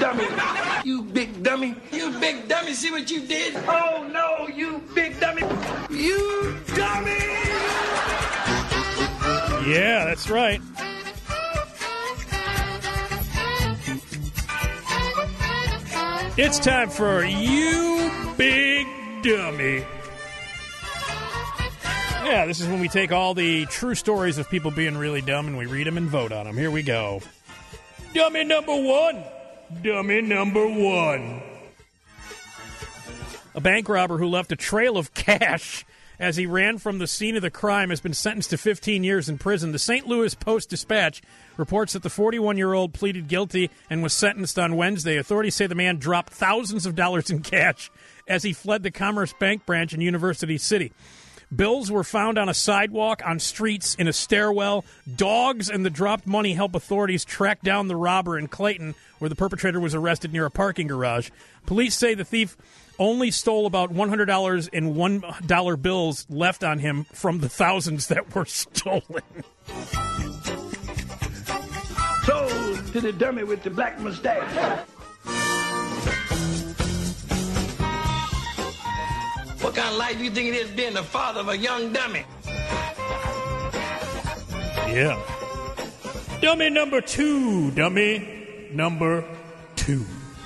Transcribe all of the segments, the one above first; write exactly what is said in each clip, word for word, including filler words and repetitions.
dummy. You big dummy. You big dummy. See what you did? Oh, no, you big dummy. You dummy. Yeah, that's right. It's time for You Big Dummy. Yeah, this is when we take all the true stories of people being really dumb and we read them and vote on them. Here we go. Dummy number one. Dummy number one. A bank robber who left a trail of cash as he ran from the scene of the crime has been sentenced to fifteen years in prison. The Saint Louis Post-Dispatch reports that the forty-one-year-old pleaded guilty and was sentenced on Wednesday. Authorities say the man dropped thousands of dollars in cash as he fled the Commerce Bank branch in University City. Bills were found on a sidewalk, on streets, in a stairwell. Dogs and the dropped money help authorities track down the robber in Clayton, where the perpetrator was arrested near a parking garage. Police say the thief only stole about one hundred dollars in one dollar bills left on him from the thousands that were stolen. So, to the dummy with the black mustache. What kind of life do you think it is being the father of a young dummy? Yeah. Dummy number two. Dummy number two.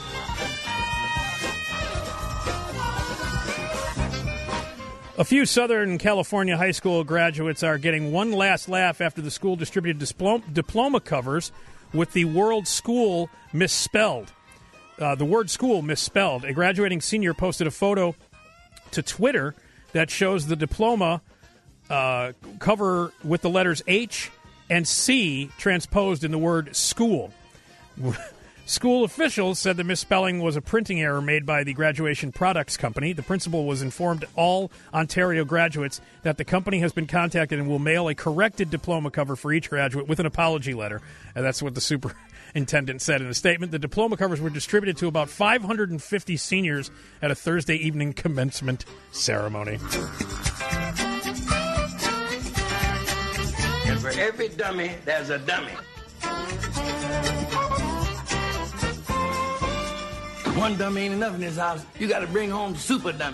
A few Southern California high school graduates are getting one last laugh after the school distributed diploma, diploma covers with the word school misspelled. Uh, the word school misspelled. A graduating senior posted a photo to Twitter that shows the diploma uh, cover with the letters H and C transposed in the word school. School officials said the misspelling was a printing error made by the graduation products company. The principal was informed all Ontario graduates that the company has been contacted and will mail a corrected diploma cover for each graduate with an apology letter. And that's what the superintendent said in a statement. The diploma covers were distributed to about five hundred fifty seniors at a Thursday evening commencement ceremony. And for every dummy, there's a dummy. One dummy ain't enough in this house. You got to bring home super dummy.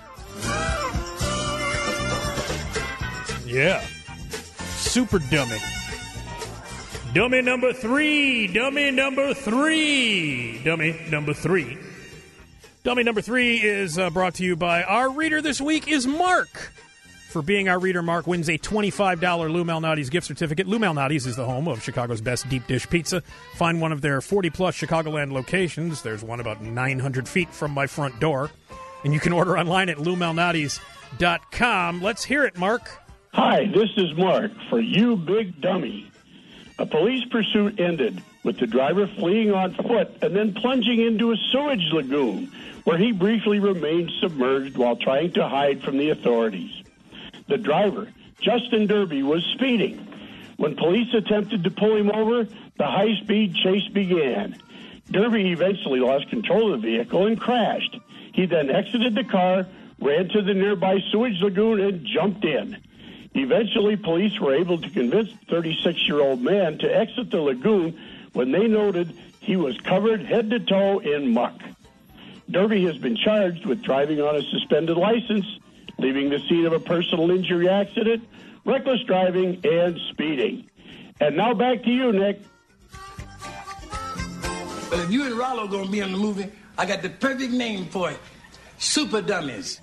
Yeah. Super dummy. Dummy number three. Dummy number three. Dummy number three. Dummy number three is uh, brought to you by our reader this week is Mark. For being our reader, Mark wins a twenty-five dollars Lou Malnati's gift certificate. Lou Malnati's is the home of Chicago's best deep dish pizza. Find one of their forty-plus Chicagoland locations. There's one about nine hundred feet from my front door. And you can order online at lou malnatis dot com. Let's hear it, Mark. Hi, this is Mark for You Big Dummy. A police pursuit ended with the driver fleeing on foot and then plunging into a sewage lagoon where he briefly remained submerged while trying to hide from the authorities. The driver, Justin Derby, was speeding. When police attempted to pull him over, the high-speed chase began. Derby eventually lost control of the vehicle and crashed. He then exited the car, ran to the nearby sewage lagoon, and jumped in. Eventually, police were able to convince the thirty-six-year-old man to exit the lagoon when they noted he was covered head to toe in muck. Derby has been charged with driving on a suspended license, leaving the scene of a personal injury accident, reckless driving, and speeding. And now back to you, Nick. But if you and Rollo going to be in the movie, I got the perfect name for it. Super Dummies.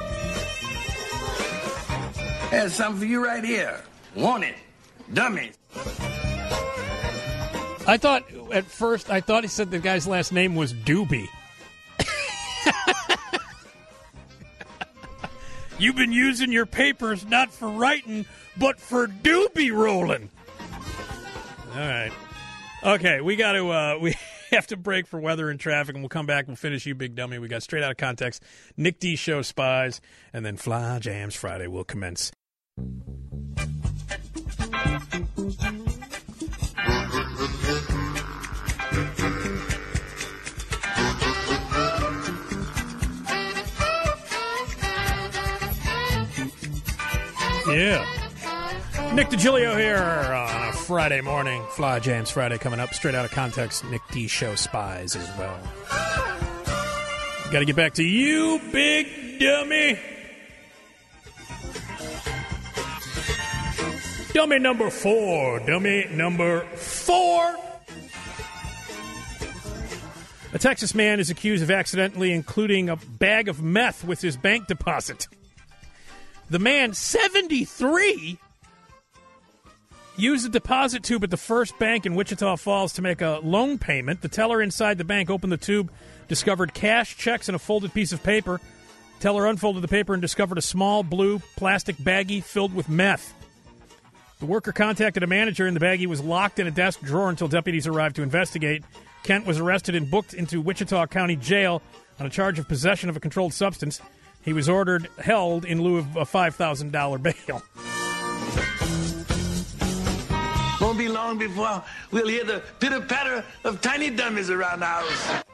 There's something for you right here. Want it. Dummies. I thought, at first, I thought he said the guy's last name was Doobie. You've been using your papers not for writing, but for doobie rolling. All right. Okay, we got to uh, we have to break for weather and traffic, and we'll come back. We'll finish You Big Dummy. We got Straight Out of Context, Nick D Show Spies, and then Fly Jams Friday will commence. Yeah. Nick DiGilio here on a Friday morning. Fly James Friday coming up. Straight out of context, Nick D. Show Spies as well. Got to get back to you, big dummy. Dummy number four. Dummy number four. A Texas man is accused of accidentally including a bag of meth with his bank deposit. The man, seventy-three, used a deposit tube at the First Bank in Wichita Falls to make a loan payment. The teller inside the bank opened the tube, discovered cash, checks, and a folded piece of paper. Teller unfolded the paper and discovered a small blue plastic baggie filled with meth. The worker contacted a manager, and the baggie was locked in a desk drawer until deputies arrived to investigate. Kent was arrested and booked into Wichita County Jail on a charge of possession of a controlled substance. He was ordered held in lieu of a five thousand dollars bail. Won't be long before we'll hear the pitter-patter of tiny dummies around the house.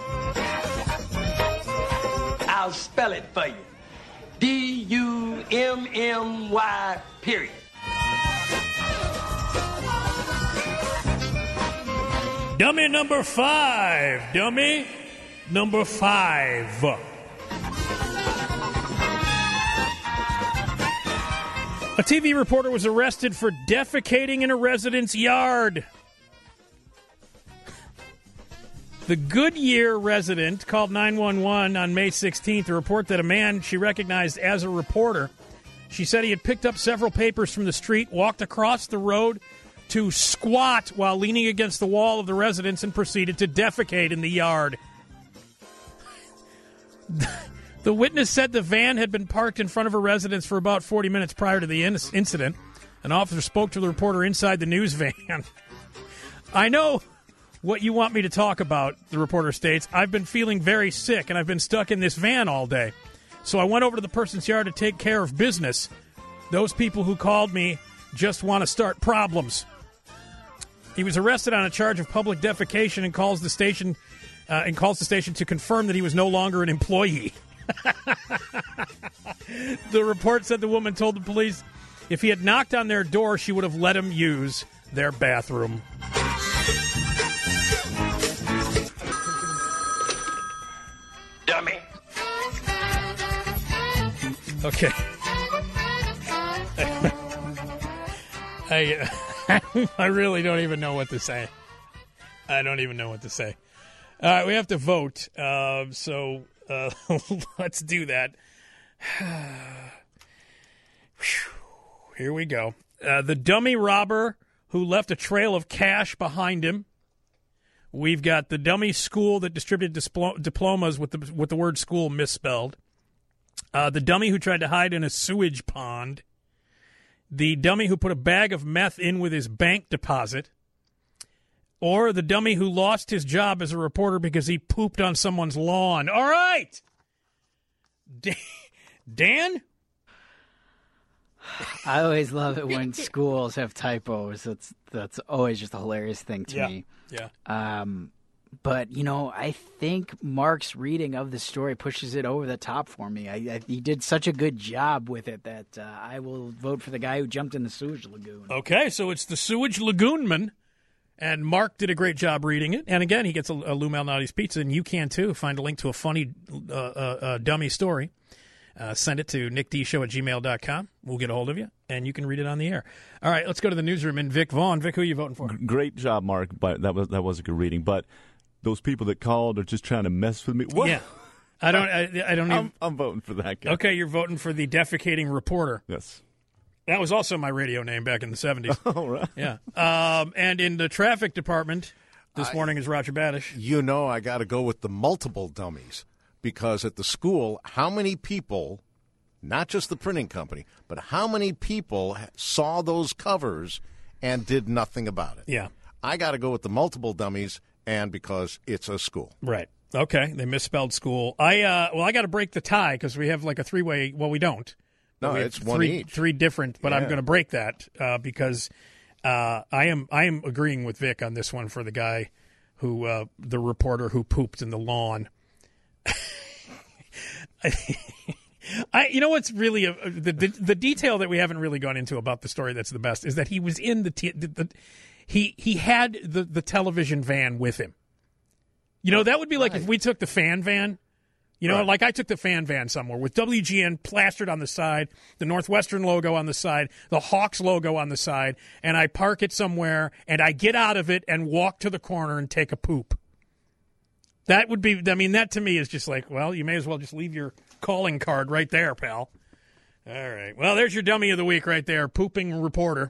I'll spell it for you. D U M M Y, period. Dummy number five. Dummy number five. A T V reporter was arrested for defecating in a resident's yard. The Goodyear resident called nine one one on May sixteenth to report that a man she recognized as a reporter. She said he had picked up several papers from the street, walked across the road to squat while leaning against the wall of the residence, and proceeded to defecate in the yard. The witness said the van had been parked in front of her residence for about forty minutes prior to the in- incident. An officer spoke to the reporter inside the news van. I know what you want me to talk about, the reporter states. I've been feeling very sick, and I've been stuck in this van all day. So I went over to the person's yard to take care of business. Those people who called me just want to start problems. He was arrested on a charge of public defecation and calls the station uh, and calls the station to confirm that he was no longer an employee. The report said the woman told the police if he had knocked on their door, she would have let him use their bathroom. Dummy. Okay. I, uh, I really don't even know what to say. I don't even know what to say. All right, we have to vote. Uh, so uh, let's do that. Here we go. Uh, the dummy robber who left a trail of cash behind him. We've got the dummy school that distributed displ- diplomas with the with the word school misspelled. Uh, the dummy who tried to hide in a sewage pond. The dummy who put a bag of meth in with his bank deposit. Or the dummy who lost his job as a reporter because he pooped on someone's lawn. All right. Dan? I always love it when schools have typos. That's that's always just a hilarious thing to yeah. me. Yeah. Um, but, you know, I think Mark's reading of the story pushes it over the top for me. I, I, he did such a good job with it that uh, I will vote for the guy who jumped in the sewage lagoon. Okay, so it's the sewage lagoonman, and Mark did a great job reading it. And again, he gets a, a Lou Malnati's pizza, and you can too. Find a link to a funny uh, uh, uh, dummy story. Uh, send it to nick d show at gmail dot com. We'll get a hold of you, and you can read it on the air. All right, let's go to the newsroom. And Vic Vaughn. Vic, who are you voting for? Great job, Mark. But that was that was a good reading. But those people that called are just trying to mess with me. What? Yeah, I don't. I, I don't. Even... I'm, I'm voting for that guy. Okay, you're voting for the defecating reporter. Yes. That was also my radio name back in the seventies. All right. Yeah. Um, and in the traffic department this I, morning is Roger Badish. You know, I got to go with the multiple dummies because at the school, how many people, not just the printing company, but how many people saw those covers and did nothing about it? Yeah. I got to go with the multiple dummies, and because it's a school. Right. Okay. They misspelled school. I uh, well, I got to break the tie because we have like a three-way. Well, we don't. No, we it's one three, each. Three different, but yeah. I'm going to break that uh, because uh, I am I am agreeing with Vic on this one for the guy who uh, the reporter who pooped in the lawn. I, you know what's really a, the, the the detail that we haven't really gone into about the story that's the best is that he was in the, t- the, the he he had the, the television van with him. You know, that would be like right. if we took the fan van. You know, right. like I took the fan van somewhere with W G N plastered on the side, the Northwestern logo on the side, the Hawks logo on the side, and I park it somewhere, and I get out of it and walk to the corner and take a poop. That would be, I mean, that to me is just like, well, you may as well just leave your calling card right there, pal. All right. Well, there's your dummy of the week right there, pooping reporter.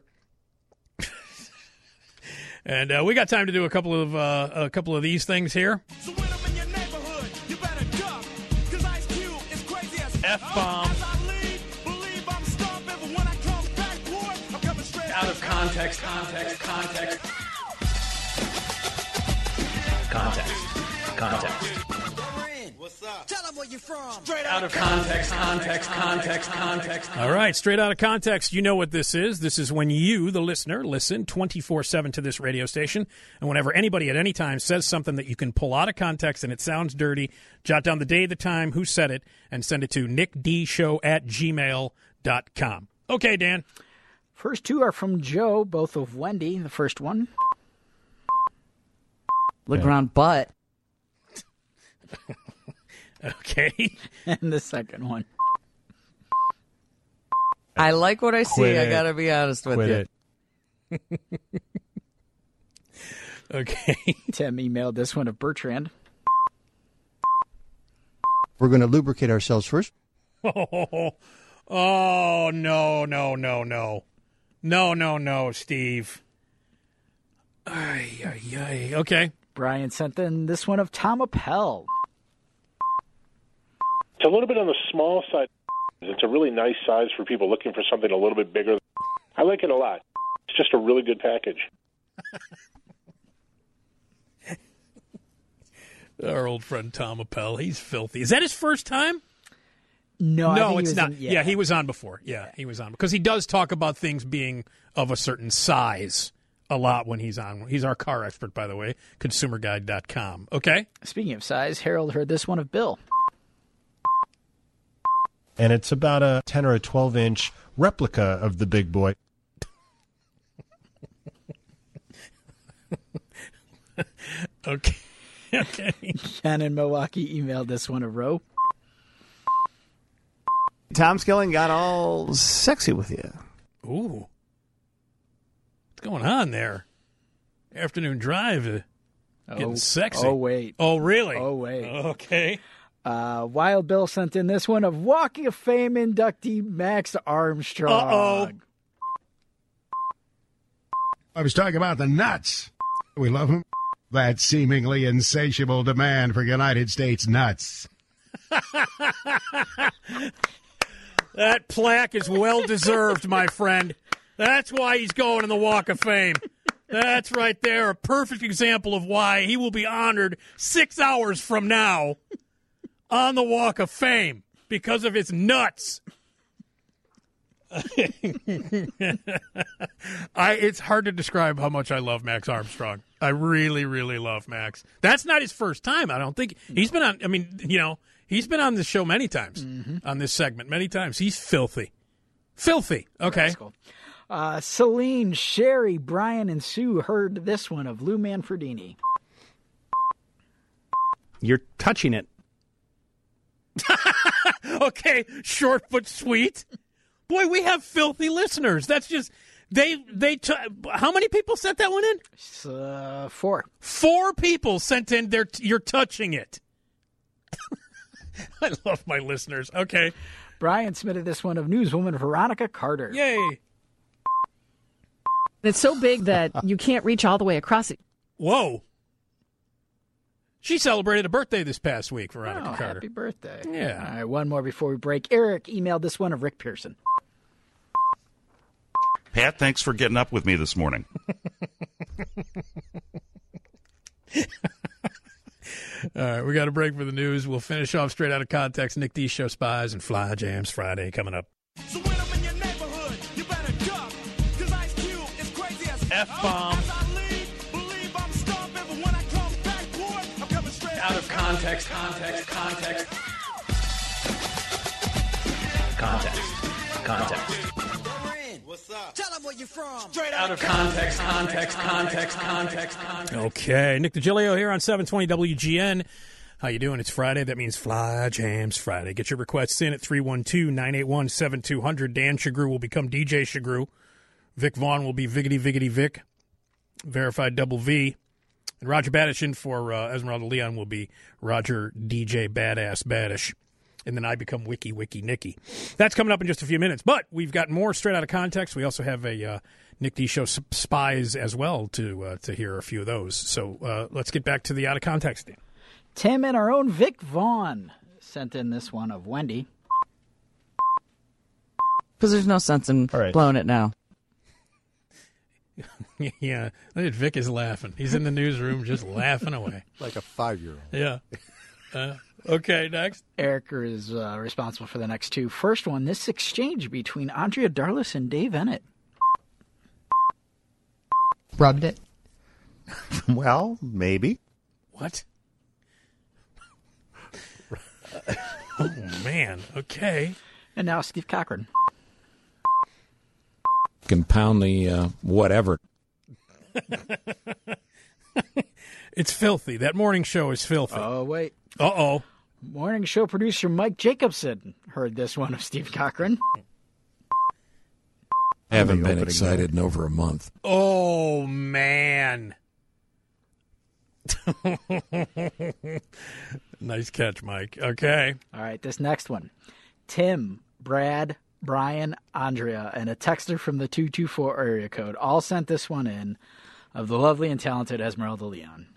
And uh, we got time to do a couple of uh, a couple of these things here. So when I'm in your neighborhood, you better duck, 'cause Ice Cube is crazy as F-bomb. As I leave, believe I'm stomping, but when I come back, boy, I'm coming straight Out of context, context, context. Context. Context. What's up? Tell them where you're from. Straight out of context, context, context, context. All right, straight out of context, you know what this is. This is when you, the listener, listen twenty-four seven to this radio station, and whenever anybody at any time says something that you can pull out of context and it sounds dirty, jot down the day, the time, who said it, and send it to nickdshow at gmail dot com. Okay, Dan. First two are from Joe, both of Wendy. The first one. Look yeah. around butt. Okay. And the second one. I like what I see. Quit I it. got to be honest with Quit you. It. Okay. Tim emailed this one of Bertrand. We're going to lubricate ourselves first. Oh, oh no, no, no, no. No, no, no, Steve. Ay, ay, ay. Okay. Brian sent in this one of Tom Appel. It's a little bit on the small side. It's a really nice size for people looking for something a little bit bigger. I like it a lot. It's just a really good package. Our old friend Tom Appel, he's filthy. Is that his first time? No, I no, think it's he was not. in- yeah. yeah, he was on before. Yeah, he was on because he does talk about things being of a certain size a lot when he's on. He's our car expert, by the way, consumer guide dot com. Okay? Speaking of size, Harold heard this one of Bill. And it's about a ten or a twelve inch replica of the big boy. Okay. Okay. Ken in Milwaukee emailed this one of Roe. Tom Skilling got all sexy with you. Ooh. What's going on there? Afternoon drive. Uh, getting Oh, sexy. oh, wait. Oh, really? Oh, wait. Okay. Uh, Wild Bill sent in this one of Walking of Fame inductee Max Armstrong. Uh-oh. I was talking about the nuts. We love them. That seemingly insatiable demand for United States nuts. That plaque is well deserved, my friend. That's why he's going in the Walk of Fame. That's right there, a perfect example of why he will be honored six hours from now on the Walk of Fame because of his nuts. I it's hard to describe how much I love Max Armstrong. I really, really love Max. That's not his first time, I don't think. He's been on, I mean, you know, he's been on this show many times, Mm-hmm. on this segment many times. He's filthy. Filthy. Okay. Uh, Celine, Sherry, Brian, and Sue heard this one of Lou Manfredini. You're touching it. Okay, short but sweet. Boy, we have filthy listeners. That's just they they. T- how many people sent that one in? Uh, four. Four people sent in their. You're touching it. I love my listeners. Okay, Brian submitted this one of newswoman Veronica Carter. Yay! It's so big that you can't reach all the way across it. Whoa. She celebrated a birthday this past week, Veronica Oh, Carter. happy birthday. Yeah. All right, one more before we break. Eric emailed this one of Rick Pearson. Pat, thanks for getting up with me this morning. All right, we got a break for the news. We'll finish off straight out of context. Nick D. Show Spies and Fly Jams Friday coming up. So when I'm in your neighborhood, you better duck, 'cause Ice Cube is crazy as F-bomb. As I leave, believe I'm stomping, but when I come back, boy, I'm coming straight Out of context, context, context. Context. Context. Tell them where you're from. Straight out of context, context, context, context, context. Okay, Nick DiGilio here on seven twenty W G N. How you doing? It's Friday. That means Fly Jams Friday. Get your requests in at three one two, nine eight one, seven two zero zero. Dan Shagru will become D J Shagru. Vic Vaughn will be Viggity Viggity Vic. Verified Double V. And Roger Badishin for uh, Esmeralda Leon will be Roger D J Badass Badish. And then I become Wiki Wiki Nicky. That's coming up in just a few minutes. But we've got more straight out of context. We also have a uh, Nick D Show spies as well to uh, to hear a few of those. So uh, let's get back to the out of context. Tim and our own Vic Vaughn sent in this one of Wendy. Because there's no sense in right. blowing it now. Yeah, look at Vic is laughing. He's in the newsroom just laughing away. Like a five-year-old. Yeah. Uh, okay, next. Eric is uh, responsible for the next two. First one, this exchange between Andrea Darlis and Dave Ennett. Rubbed it. Well, maybe. What? Oh, man. Okay. And now Steve Cochran. Can pound the uh, whatever. It's filthy. That morning show is filthy. Oh, wait. Uh-oh. Morning show producer Mike Jacobson heard this one of Steve Cochran. Haven't been excited in over a month. Oh, man. Nice catch, Mike. Okay. All right, this next one. Tim, Brad, Brian, Andrea, and a texter from the two two four area code all sent this one in of the lovely and talented Esmeralda Leon.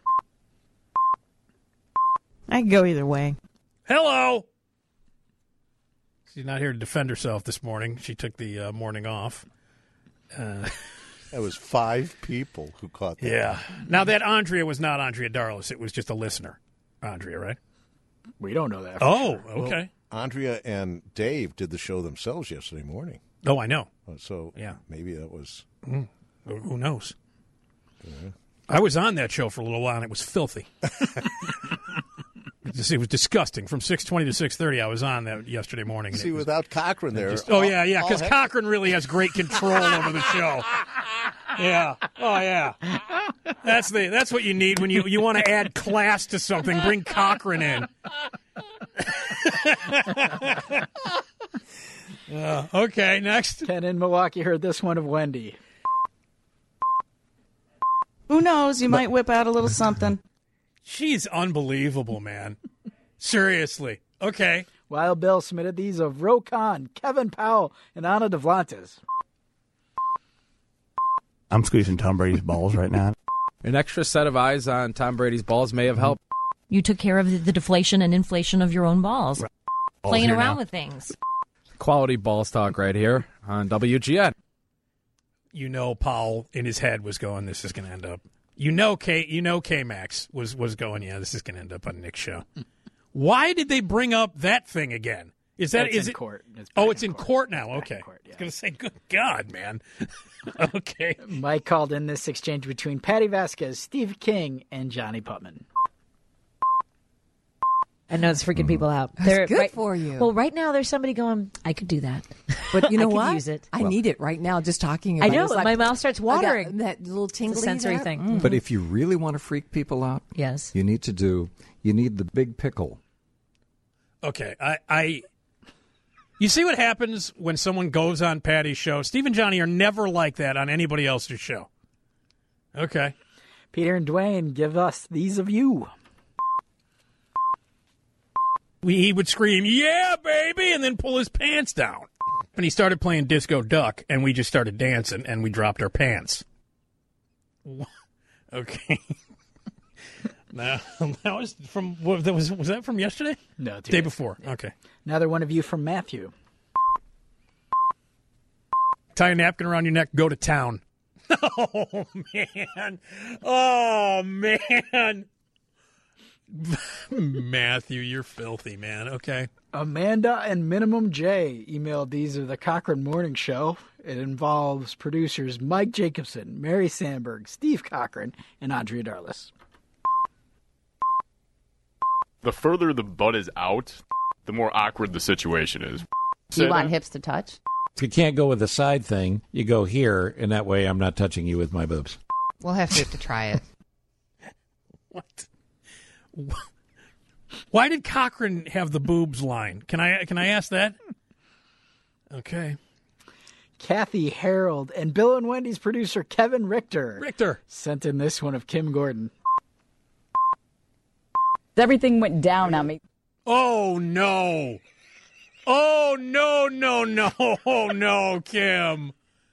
I can go either way. Hello. She's not here to defend herself this morning. She took the uh, morning off. Uh, That was five people who caught that. Yeah. Now, that Andrea was not Andrea Darlis. It was just a listener. Andrea, right? We don't know that. For oh, sure. okay. Well, Andrea and Dave did the show themselves yesterday morning. Oh, I know. So yeah, maybe that was... Mm. Who knows? Yeah. I was on that show for a little while, and it was filthy. It was disgusting. From six twenty to six thirty, I was on that yesterday morning. See, was, without Cochran there... Just, oh, all, yeah, yeah, because Cochran really has great control over the show. Yeah. Oh, yeah. That's the that's what you need when you, you want to add class to something. Bring Cochran in. uh, okay, next. Ken in Milwaukee heard this one of Wendy. Who knows? You might whip out a little something. She's unbelievable, man. Seriously. Okay. Wild Bill submitted these of Ro Khan, Kevin Powell, and Ana Devlantes. I'm squeezing Tom Brady's balls right now. An extra set of eyes on Tom Brady's balls may have helped. You took care of the, the deflation and inflation of your own balls. Balls Playing here around now. with things. Quality balls talk right here on W G N. You know Powell in his head was going, this is going to end up. You know K you know K-Max was, was going, yeah, this is going to end up on Nick's show. Why did they bring up that thing again? Is that That's is in it court. It's Oh, it's in court, court now. It's Okay. court, yeah. I was going to say, good God, man. Okay. Mike called in this exchange between Patty Vasquez, Steve King, and Johnny Putman. I know it's freaking people out. That's They're, good right, for you. Well, right now there's somebody going, I could do that. But you know I could what? use it. I Well, need it right now just talking I about it. know. It's like, My mouth starts I got watering. that little tingly It's a sensory there. thing. Mm. But if you really want to freak people out, yes, you need to do, you need the big pickle. Okay. I, I You see what happens when someone goes on Patty's show? Steve and Johnny are never like that on anybody else's show. Okay. Peter and Dwayne, give us these of you. We, he would scream, yeah, baby, and then pull his pants down. And he started playing Disco Duck, and we just started dancing, and we dropped our pants. Okay. Now, that was from, what, that was, was that from yesterday? No, Day before. Okay. Another one of you from Matthew. Tie a napkin around your neck, go to town. Oh, man. Oh, man. Matthew, you're filthy, man. Okay. Amanda and Minimum J emailed these of the Cochran Morning Show. It involves producers Mike Jacobson, Mary Sandberg, Steve Cochran, and Andrea Darlis. The further the butt is out, the more awkward the situation is. Do you want hips to touch? You can't go with the side thing. You go here, and that way I'm not touching you with my boobs. We'll have to have to try it. What? Why did Cochran have the boobs line? Can I can I ask that? Okay. Kathy Harold and Bill and Wendy's producer Kevin Richter. Richter sent in this one of Kim Gordon. Everything went down on me. Oh no! Oh no no no oh no Kim!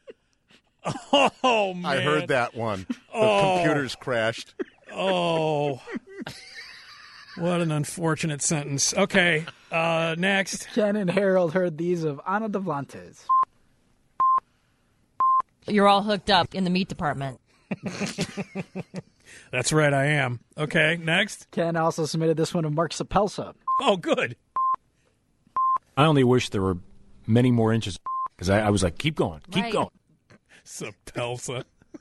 Oh man! I heard that one. The Oh. computers crashed. Oh. What an unfortunate sentence. Okay, uh, next. Ken and Harold heard these of Ana Devlantes. You're all hooked up in the meat department. That's right, I am. Okay, next. Ken also submitted this one of Mark Sapelsa. Oh, good. I only wish there were many more inches because I, I was like, keep going, keep Right. going. Sapelsa.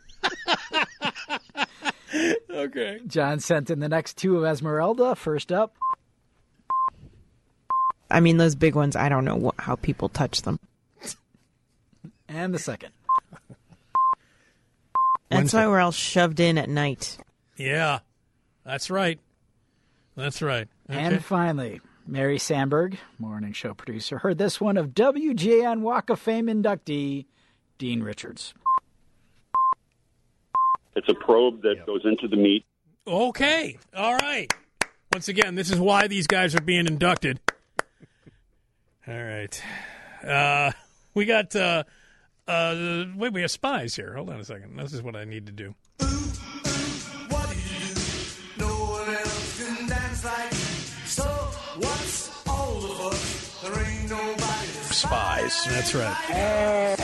Okay. John sent in the next two of Esmeralda. First up. I mean, those big ones, I don't know what, how people touch them. And the second. That's why we're all shoved in at night. Yeah, that's right. That's right. Okay. And finally, Mary Sandberg, morning show producer, heard this one of W G A N Walk of Fame inductee Dean Richards. It's a probe that goes into the meat. Okay. All right. Once again, this is why these guys are being inducted. All right. Uh, we got, uh, uh, wait, we have spies here. Hold on a second. This is what I need to do. What do you do? No one else can dance like. So what's all of us? There ain't nobody. Spies. That's right.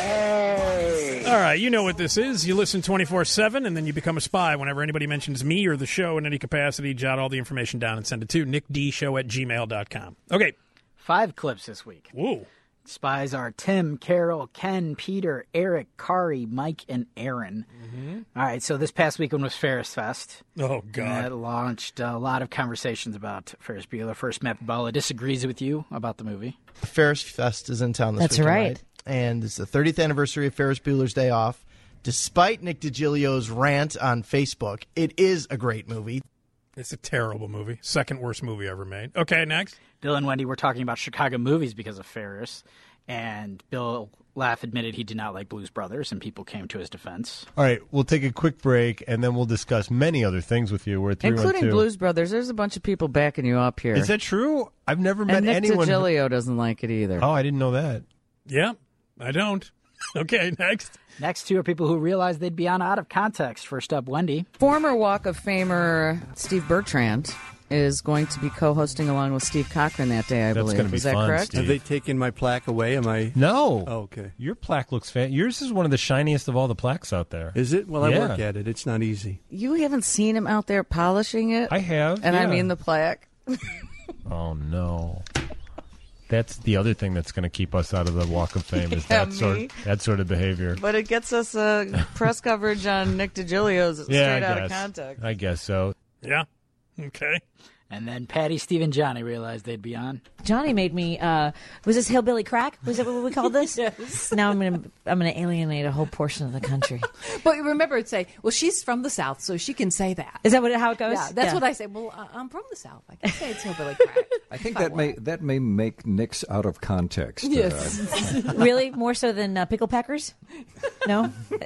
All right, you know what this is. You listen twenty-four seven, and then you become a spy. Whenever anybody mentions me or the show in any capacity, jot all the information down and send it to nickdshow at gmail dot com. Okay. Five clips this week. Whoa. Spies are Tim, Carol, Ken, Peter, Eric, Kari, Mike, and Aaron. Mm-hmm. All right, so this past weekend was Ferris Fest. Oh, God. That launched a lot of conversations about Ferris Bueller. First, Matt Bella disagrees with you about the movie. Ferris Fest is in town this That's weekend, right. And it's the thirtieth anniversary of Ferris Bueller's Day Off. Despite Nick DiGilio's rant on Facebook, it is a great movie. It's a terrible movie. Second worst movie ever made. Okay, next. Bill and Wendy were talking about Chicago movies because of Ferris, and Bill Laff admitted he did not like Blues Brothers, and people came to his defense. All right, we'll take a quick break, and then we'll discuss many other things with you. We're at three one two. Including Blues Brothers. There's a bunch of people backing you up here. Is that true? I've never met and Nick anyone. who- DiGilio doesn't like it either. Oh, I didn't know that. Yeah, I don't. Okay, next. Next two are people who realized they'd be on Out of Context. First up, Wendy. Former Walk of Famer Steve Bertrand is going to be co-hosting along with Steve Cochran that day, I That's believe. gonna be is that fun, correct? Steve. Have they taken my plaque away? Am I? No. Oh, okay. Your plaque looks fan. Yours is one of the shiniest of all the plaques out there. Is it? Well, I Yeah. work at it. It's not easy. You haven't seen him out there polishing it? I have. And I yeah. mean the plaque. Oh, no. That's the other thing that's going to keep us out of the Walk of Fame is Yeah, that sort me. that sort of behavior. But it gets us uh, press coverage on Nick DiGilio's Yeah, straight I out guess. of context. I guess so. Yeah. Okay. And then Patty, Steve, and Johnny realized they'd be on. Johnny made me. Uh, was this hillbilly crack? Was that what we called this? Yes. Now I'm gonna I'm gonna alienate a whole portion of the country. But remember, it's say, well, she's from the South, so she can say that. Is that what how it goes? Yeah, that's Yeah. what I say. Well, I- I'm from the South. I can say it's hillbilly crack. I think that may that may make Nick's out of context. Yes. Uh, Really, more so than uh, pickle packers? No.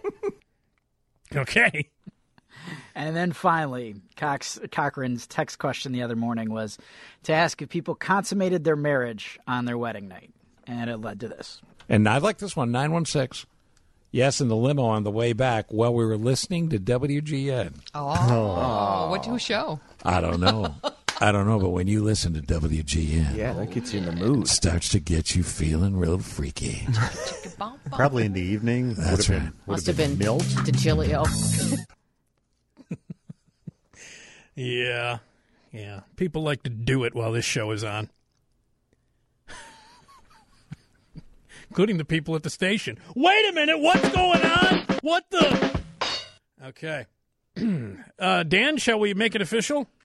Okay. And then finally, Cox, Cochran's text question the other morning was to ask if people consummated their marriage on their wedding night. And it led to this. And I like this one, nine one six. Yes, in the limo on the way back while we were listening to W G N. Oh, what who show? I don't know. I don't know, but when you listen to W G N, Yeah, that gets you in the mood. it starts to get you feeling real freaky. Probably in the evening. That's would have right. been, would Must have have been been Milt. DiGilio. Yeah. Yeah. People like to do it while this show is on. Including the people at the station. Wait a minute. What's going on? What the? Okay. uh, Dan, shall we make it official?